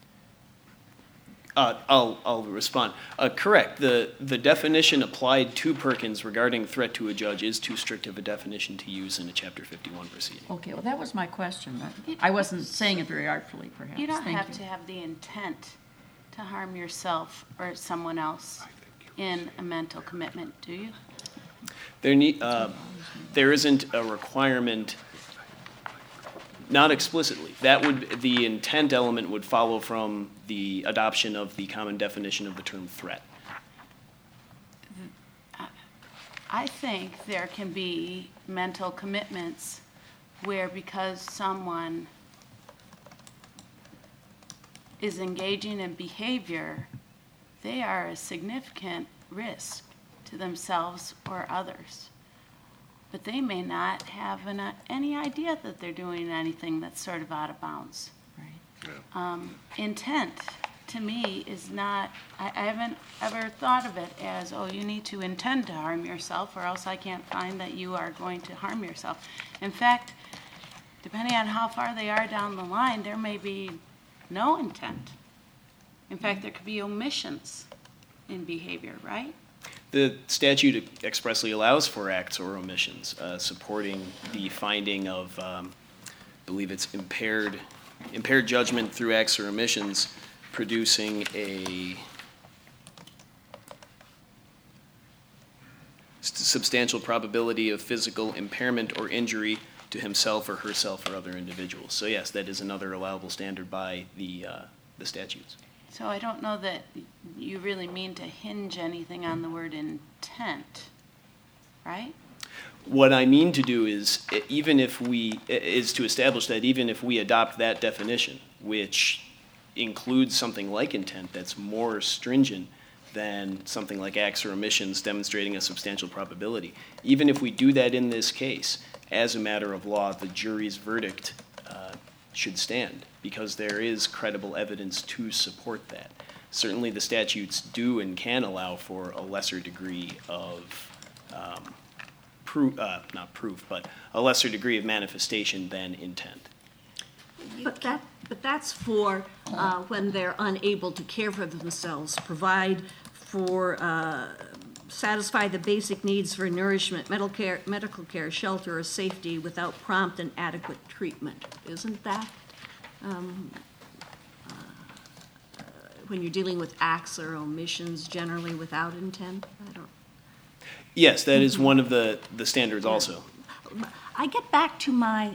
Uh, I'll, I'll respond. Uh, correct. The, the definition applied to Perkins regarding threat to a judge is too strict of a definition to use in a Chapter fifty-one proceeding. Okay, well, that was my question. I wasn't saying it very artfully, perhaps. You don't Thank have you. to have the intent to harm yourself or someone else in a mental commitment, do you? There need, uh, there isn't a requirement, not explicitly. That would, the intent element would follow from the adoption of the common definition of the term threat. I think there can be mental commitments where because someone is engaging in behavior, they are a significant risk to themselves or others. But they may not have an, uh, any idea that they're doing anything that's sort of out of bounds. Right. Um, intent, to me, is not, I, I haven't ever thought of it as, oh, you need to intend to harm yourself or else I can't find that you are going to harm yourself. In fact, depending on how far they are down the line, there may be no intent. In fact, there could be omissions in behavior, right? The statute expressly allows for acts or omissions, uh, supporting the finding of, um, I believe it's impaired, impaired judgment through acts or omissions, producing a substantial probability of physical impairment or injury to himself or herself or other individuals. So yes, that is another allowable standard by the, uh, the statutes. So I don't know that you really mean to hinge anything on the word intent, right? What I mean to do is, e- even if we, is to establish that even if we adopt that definition, which includes something like intent that's more stringent than something like acts or omissions demonstrating a substantial probability, even if we do that in this case, as a matter of law, the jury's verdict uh, should stand, because there is credible evidence to support that. Certainly the statutes do and can allow for a lesser degree of um, proof, uh, not proof, but a lesser degree of manifestation than intent. But that, but that's for uh, when they're unable to care for themselves, provide for, uh, satisfy the basic needs for nourishment, medical care, medical care, shelter, or safety without prompt and adequate treatment. Isn't that, um, uh, uh, when you're dealing with acts or omissions, generally without intent? I don't. Yes, that is one of the, the standards also. I get back to my,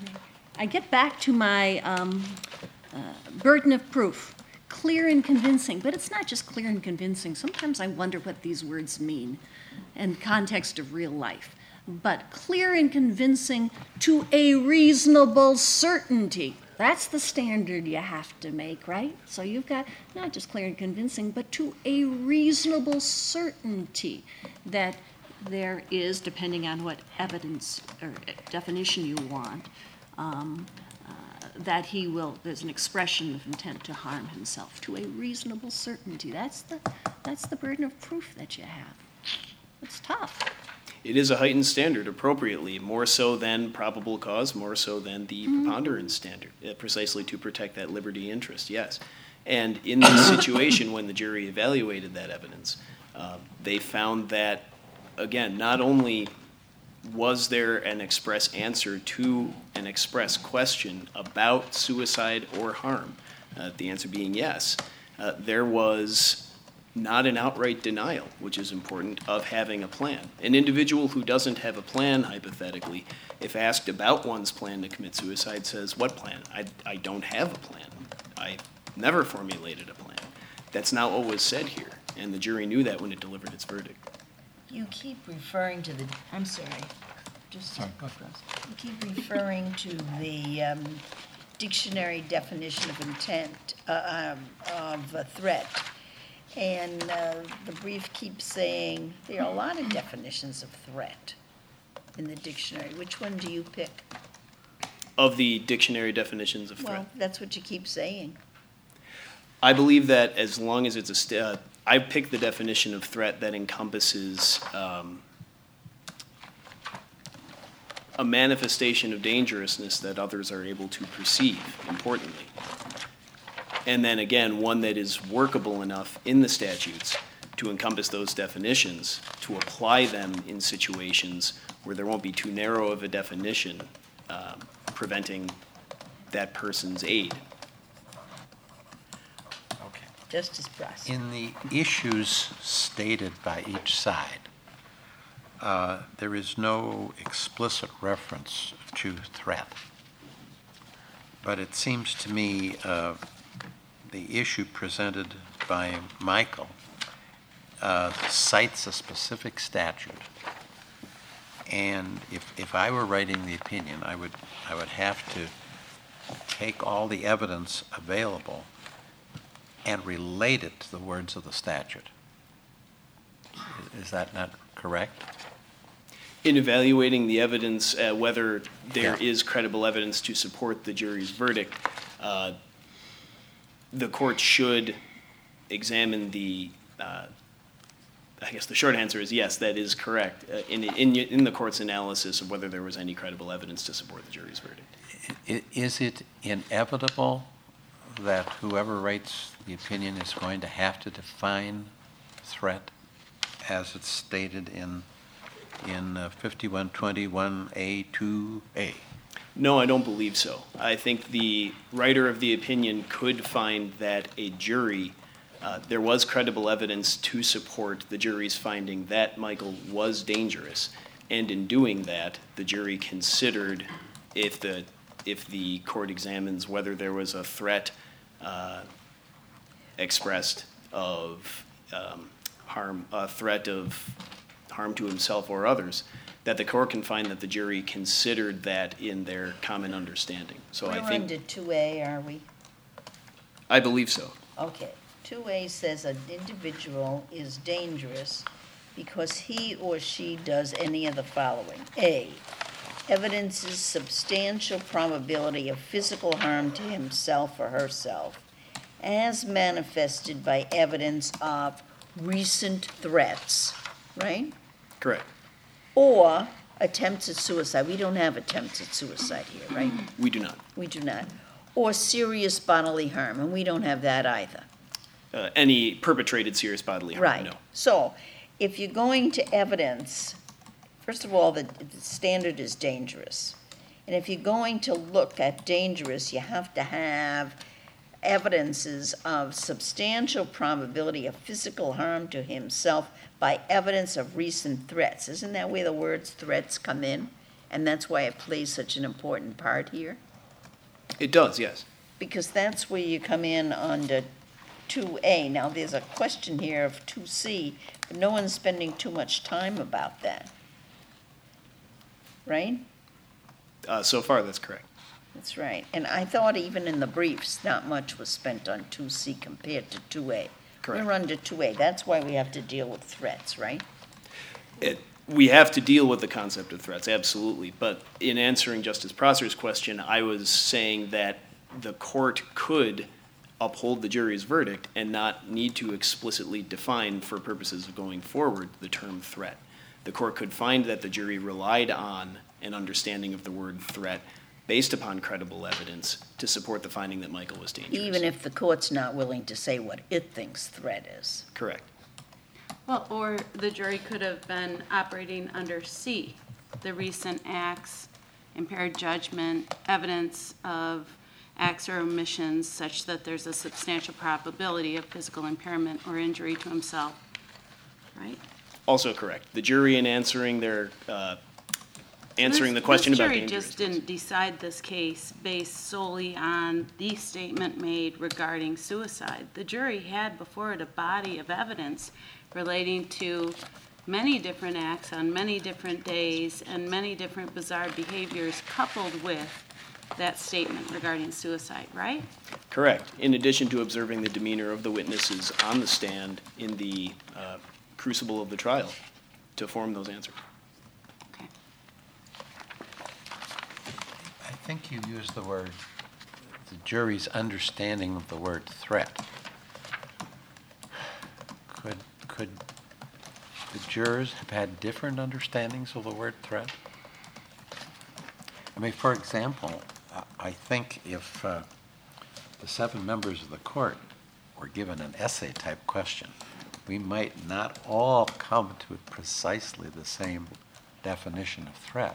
I get back to my um, uh, burden of proof, clear and convincing, but it's not just clear and convincing. Sometimes I wonder what these words mean in context of real life. But clear and convincing to a reasonable certainty. That's the standard you have to make, right? So you've got not just clear and convincing, but to a reasonable certainty that there is, depending on what evidence or definition you want, um, uh, that he will, there's an expression of intent to harm himself, to a reasonable certainty. That's the, that's the burden of proof that you have. It's tough. It is a heightened standard appropriately, more so than probable cause, more so than the preponderance standard, uh, precisely to protect that liberty interest, yes. And in this situation, when the jury evaluated that evidence, uh, they found that, again, not only was there an express answer to an express question about suicide or harm, uh, the answer being yes, uh, there was not an outright denial, which is important, of having a plan. An individual who doesn't have a plan, hypothetically, if asked about one's plan to commit suicide, says, what plan? I, I don't have a plan. I never formulated a plan. That's not what was said here, and the jury knew that when it delivered its verdict. You keep referring to the, I'm sorry, just, you keep referring to the um, dictionary definition of intent, uh, um, of a threat. And uh, the brief keeps saying there are a lot of definitions of threat in the dictionary. Which one do you pick? Of the dictionary definitions of threat. Well, that's what you keep saying. I believe that as long as it's a, st- uh, I picked the definition of threat that encompasses um, a manifestation of dangerousness that others are able to perceive, importantly. And then again, one that is workable enough in the statutes to encompass those definitions, to apply them in situations where there won't be too narrow of a definition um, preventing that person's aid. Okay. Justice Brass. In the issues stated by each side, uh, there is no explicit reference to threat. But it seems to me uh, the issue presented by Michael uh, cites a specific statute. And if, if I were writing the opinion, I would, I would have to take all the evidence available and relate it to the words of the statute. Is, is that not correct? In evaluating the evidence, uh, whether there Yeah. is credible evidence to support the jury's verdict, uh, the court should examine the, uh, I guess the short answer is yes, that is correct, uh, in, in, in the court's analysis of whether there was any credible evidence to support the jury's verdict. I- Is it inevitable that whoever writes the opinion is going to have to define threat as it's stated in, in uh, fifty-one twenty-one A two A? No, I don't believe so. I think the writer of the opinion could find that a jury, uh, there was credible evidence to support the jury's finding that Michael was dangerous. And in doing that, the jury considered if the, if the court examines whether there was a threat uh, expressed of um, harm, a threat of harm to himself or others, that the court can find that the jury considered that in their common understanding. So I We're think, under two A, are we? I believe so. Okay, two A says an individual is dangerous because he or she does any of the following. A, evidences substantial probability of physical harm to himself or herself, as manifested by evidence of recent threats, right? Correct. Or attempts at suicide. We don't have attempts at suicide here, right? We do not. We do not. Or serious bodily harm, and we don't have that either. Uh, any perpetrated serious bodily harm, Right. no. So, if you're going to evidence, first of all, the, the standard is dangerous. And if you're going to look at dangerous, you have to have evidences of substantial probability of physical harm to himself by evidence of recent threats. Isn't that where the words threats come in? And that's why it plays such an important part here? It does, yes. Because that's where you come in under two A. Now, there's a question here of two C, but no one's spending too much time about that. Right? Uh, so far, that's correct. That's right. And I thought even in the briefs, not much was spent on two C compared to two A. Correct. We're under two A. That's why we have to deal with threats, right? It, we have to deal with the concept of threats, absolutely. But in answering Justice Prosser's question, I was saying that the court could uphold the jury's verdict and not need to explicitly define, for purposes of going forward, the term threat. The court could find that the jury relied on an understanding of the word threat based upon credible evidence to support the finding that Michael was dangerous. Even if the court's not willing to say what it thinks threat is. Correct. Well, or the jury could have been operating under C, the recent acts, impaired judgment, evidence of acts or omissions such that there's a substantial probability of physical impairment or injury to himself, right? Also correct. The jury, in answering their, uh, answering This- the question about This jury dangerous. just didn't decide this case based solely on the statement made regarding suicide. The jury had before it a body of evidence relating to many different acts on many different days and many different bizarre behaviors coupled with that statement regarding suicide, right? Correct. In addition to observing the demeanor of the witnesses on the stand in the uh, crucible of the trial to form those answers. Okay. I think you used the word, the jury's understanding of the word threat. Could, could the jurors have had different understandings of the word threat? I mean, for example, I- I think if uh, the seven members of the court were given an essay-type question, we might not all come to precisely the same definition of threat.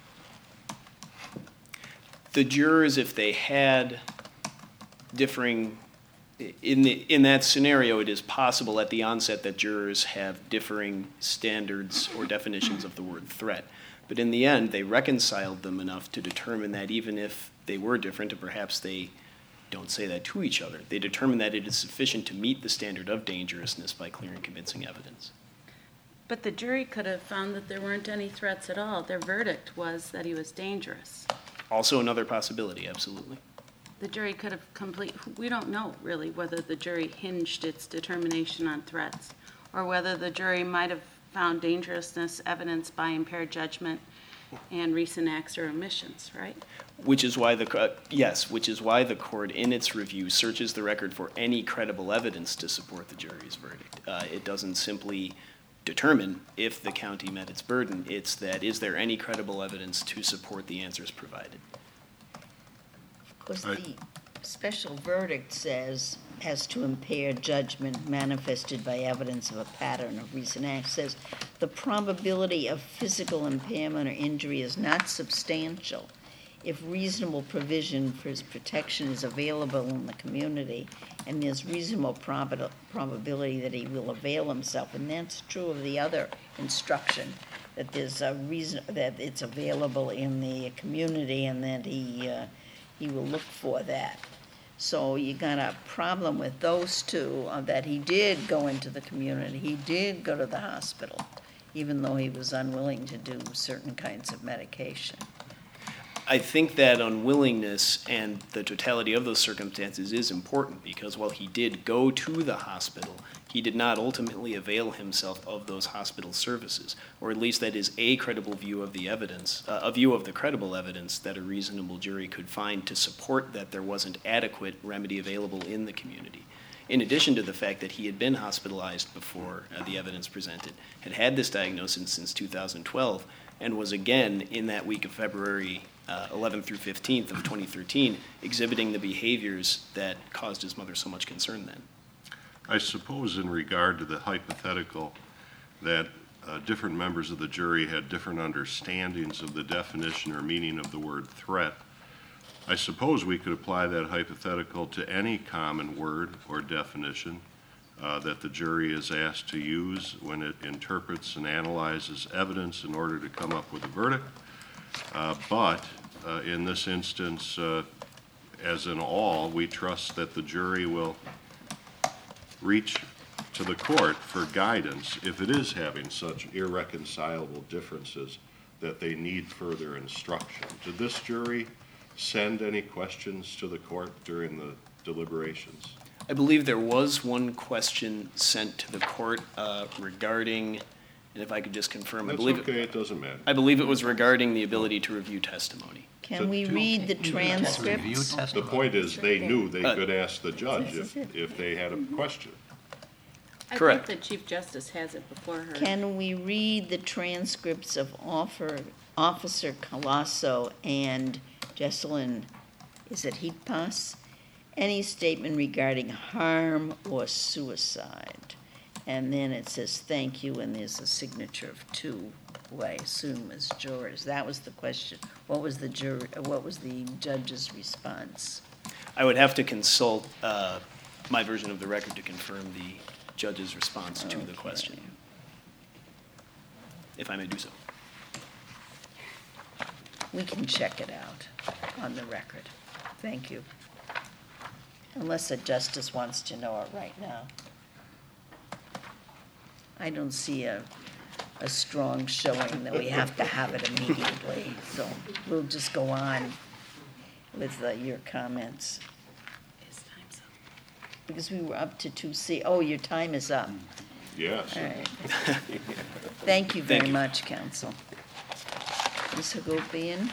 The jurors, if they had differing, in the, in that scenario, it is possible at the onset that jurors have differing standards or definitions of the word threat. But in the end, they reconciled them enough to determine that even if they were different, and perhaps they don't say that to each other, they determined that it is sufficient to meet the standard of dangerousness by clear and convincing evidence. But the jury could have found that there weren't any threats at all. Their verdict was that he was dangerous. Also another possibility, absolutely. The jury could have complete, we don't know really whether the jury hinged its determination on threats or whether the jury might have found dangerousness evidenced by impaired judgment and recent acts or omissions, right? Which is why the, uh, yes, which is why the court in its review searches the record for any credible evidence to support the jury's verdict. Uh, it doesn't simply determine if the county met its burden. It's that, is there any credible evidence to support the answers provided? Because the special verdict says as to impaired judgment manifested by evidence of a pattern of recent acts, says the probability of physical impairment or injury is not substantial if reasonable provision for his protection is available in the community, and there's reasonable prob- probability that he will avail himself. And that's true of the other instruction, that there's a reason that it's available in the community and that he uh, he will look for that. So you got a problem with those two, uh, that he did go into the community, he did go to the hospital, even though he was unwilling to do certain kinds of medication. I think that unwillingness and the totality of those circumstances is important, because while he did go to the hospital, he did not ultimately avail himself of those hospital services, or at least that is a credible view of the evidence, uh, a view of the credible evidence that a reasonable jury could find to support that there wasn't adequate remedy available in the community. In addition to the fact that he had been hospitalized before uh, the evidence presented, had had this diagnosis since two thousand twelve, and was again in that week of February uh, eleventh through fifteenth of twenty thirteen exhibiting the behaviors that caused his mother so much concern then. I suppose in regard to the hypothetical that uh, different members of the jury had different understandings of the definition or meaning of the word threat, I suppose we could apply that hypothetical to any common word or definition uh, that the jury is asked to use when it interprets and analyzes evidence in order to come up with a verdict. Uh, but uh, in this instance, uh, as in all, we trust that the jury will reach to the court for guidance if it is having such irreconcilable differences that they need further instruction. Did this jury send any questions to the court during the deliberations? I believe there was one question sent to the court uh, regarding, and if I could just confirm, I That's believe okay, it, it doesn't matter. I believe it was regarding the ability to review testimony. Can we read the Review transcripts? The testimony. point is, they knew they Uh, could ask the judge if, if they had a question. I Correct. think the Chief Justice has it before her. Can we read the transcripts of offer, Officer Colasso and Jesselyn, is it Heatpas? Any statement regarding harm or suicide? And then it says, thank you, and there's a signature of two, who I assume is jurors. That was the question. What was the jur, what was the judge's response? I would have to consult uh, my version of the record to confirm the judge's response to the Okay. question, if I may do so. We can check it out on the record. Thank you. Unless a justice wants to know it right now. I don't see a, a strong showing that we have to have it immediately, so we'll just go on with uh, your comments. His time's up. Because we were up to two C. Oh, your time is up. Yes. All right. Thank you very Thank you. much, counsel. Miz Hagopian?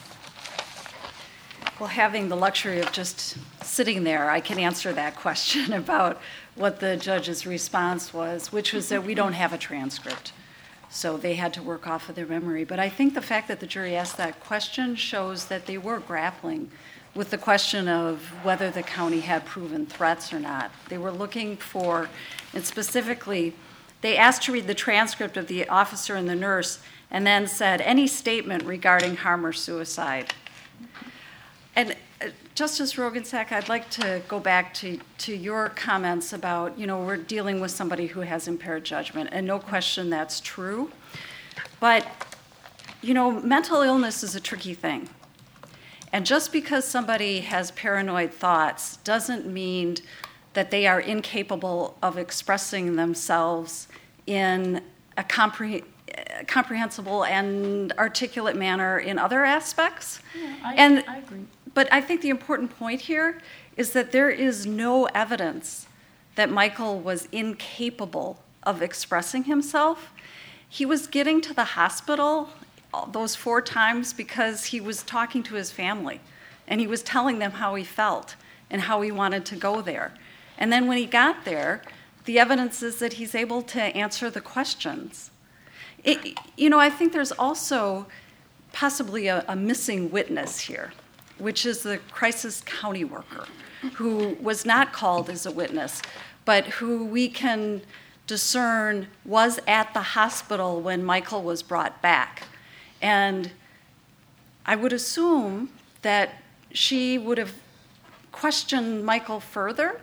Well, having the luxury of just sitting there, I can answer that question about what the judge's response was, which was that we don't have a transcript. So they had to work off of their memory. But I think the fact that the jury asked that question shows that they were grappling with the question of whether the county had proven threats or not. They were looking for, and specifically, they asked to read the transcript of the officer and the nurse and then said any statement regarding harm or suicide. And uh, Justice Rogensack, I'd like to go back to, to your comments about, you know, we're dealing with somebody who has impaired judgment, and no question that's true. But, you know, mental illness is a tricky thing. And just because somebody has paranoid thoughts doesn't mean that they are incapable of expressing themselves in a compre- comprehensible and articulate manner in other aspects. Yeah, I, And- I agree. But I think the important point here is that there is no evidence that Michael was incapable of expressing himself. He was getting to the hospital those four times because he was talking to his family, and he was telling them how he felt and how he wanted to go there. And then when he got there, the evidence is that he's able to answer the questions. It, you know, I think there's also possibly a, a missing witness here. which is the crisis county worker, who was not called as a witness, but who we can discern was at the hospital when Michael was brought back. And I would assume that she would have questioned Michael further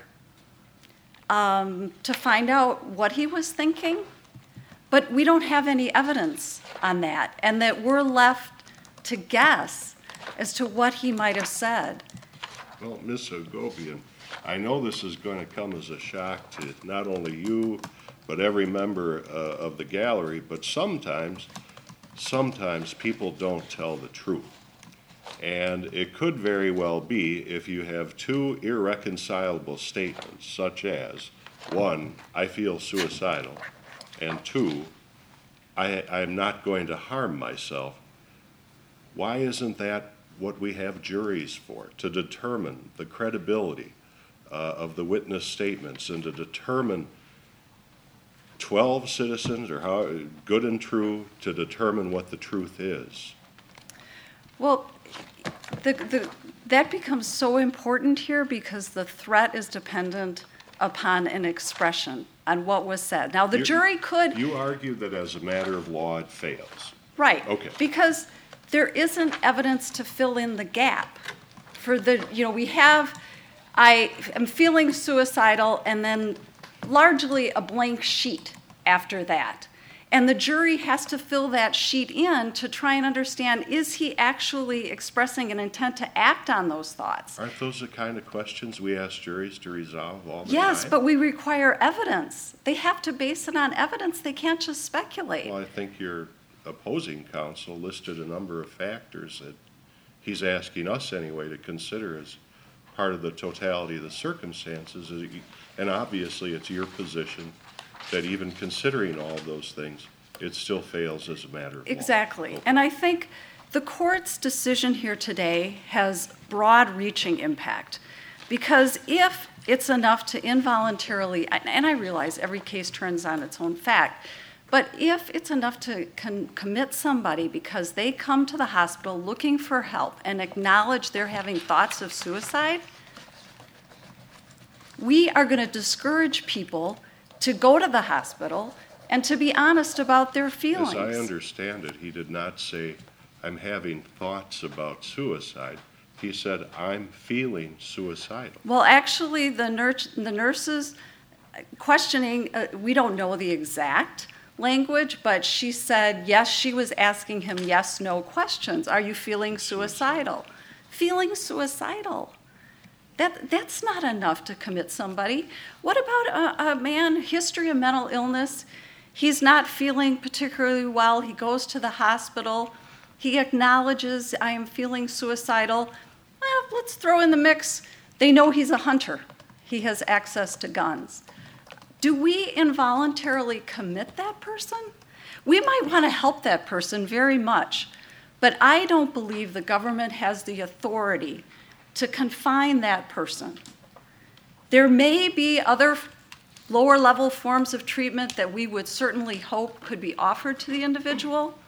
um, to find out what he was thinking, but we don't have any evidence on that, and that we're left to guess as to what he might have said. Well, Miz Agopian, I know this is going to come as a shock to not only you, but every member uh, of the gallery, but sometimes, sometimes people don't tell the truth. And it could very well be if you have two irreconcilable statements, such as, one, I feel suicidal, and two, I, I'm not going to harm myself. Why isn't that what we have juries for? To determine the credibility uh, of the witness statements and to determine twelve citizens, or how good and true, to determine what the truth is. Well, the, the, that becomes so important here because the threat is dependent upon an expression on what was said. Now, the You- jury could... You argue that as a matter of law, it fails. Right. Okay. Because there isn't evidence to fill in the gap. For the, you know, we have, I am feeling suicidal, and then largely a blank sheet after that. And the jury has to fill that sheet in to try and understand, is he actually expressing an intent to act on those thoughts? Aren't those the kind of questions we ask juries to resolve all the Yes, time? but we require evidence. They have to base it on evidence. They can't just speculate. Well, I think your opposing counsel listed a number of factors that he's asking us anyway to consider as part of the totality of the circumstances. And obviously, it's your position that even considering all those things, it still fails as a matter of law. Exactly. And I think the court's decision here today has broad-reaching impact, because if it's enough to involuntarily, and I realize every case turns on its own fact, but if it's enough to con- commit somebody because they come to the hospital looking for help and acknowledge they're having thoughts of suicide, we are going to discourage people to go to the hospital and to be honest about their feelings. As I understand it, he did not say, I'm having thoughts about suicide. He said, I'm feeling suicidal. Well, actually, the nurse, the nurses questioning, uh, we don't know the exact language, but she said, yes, she was asking him yes, no questions. Are you feeling suicidal? Feeling suicidal. That, that's not enough to commit somebody. What about a, a man, history of mental illness? He's not feeling particularly well. He goes to the hospital. He acknowledges, I am feeling suicidal. Well, let's throw in the mix. They know he's a hunter. He has access to guns. Do we involuntarily commit that person? We might want to help that person very much, but I don't believe the government has the authority to confine that person. There may be other lower level forms of treatment that we would certainly hope could be offered to the individual,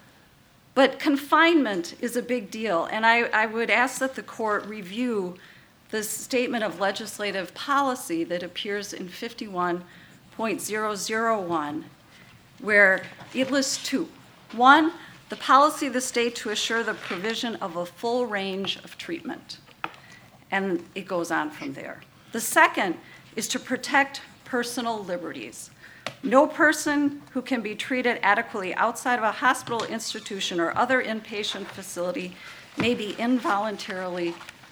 but confinement is a big deal, and I, I would ask that the court review the statement of legislative policy that appears in fifty-one point zero zero one, where it lists two. One, the policy of the state to assure the provision of a full range of treatment. And it goes on from there. The second is to protect personal liberties. No person who can be treated adequately outside of a hospital, institution, or other inpatient facility may be involuntarily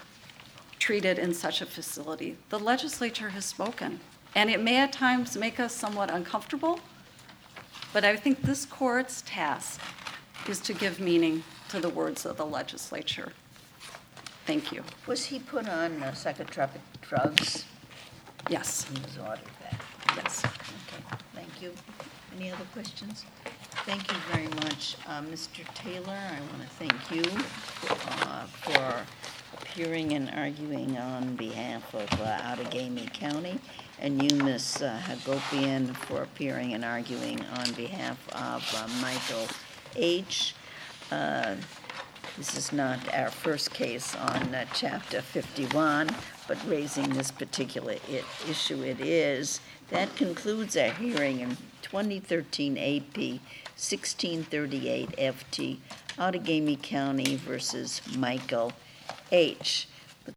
treated in such a facility. The legislature has spoken, and it may at times make us somewhat uncomfortable, but I think this court's task is to give meaning to the words of the legislature. Thank you. Was he put on uh, psychotropic drugs? Yes, He was ordered that. yes. Okay, thank you. Any other questions? Thank you very much. Uh, Mister Taylor, I want to thank you uh, for appearing and arguing on behalf of uh, Outagamie County, and you, Miz uh, Hagopian, for appearing and arguing on behalf of uh, Michael H. Uh, This is not our first case on uh, Chapter fifty-one, but raising this particular i- issue it is. That concludes our hearing in twenty thirteen A P sixteen thirty-eight F T, Outagamie County versus Michael H.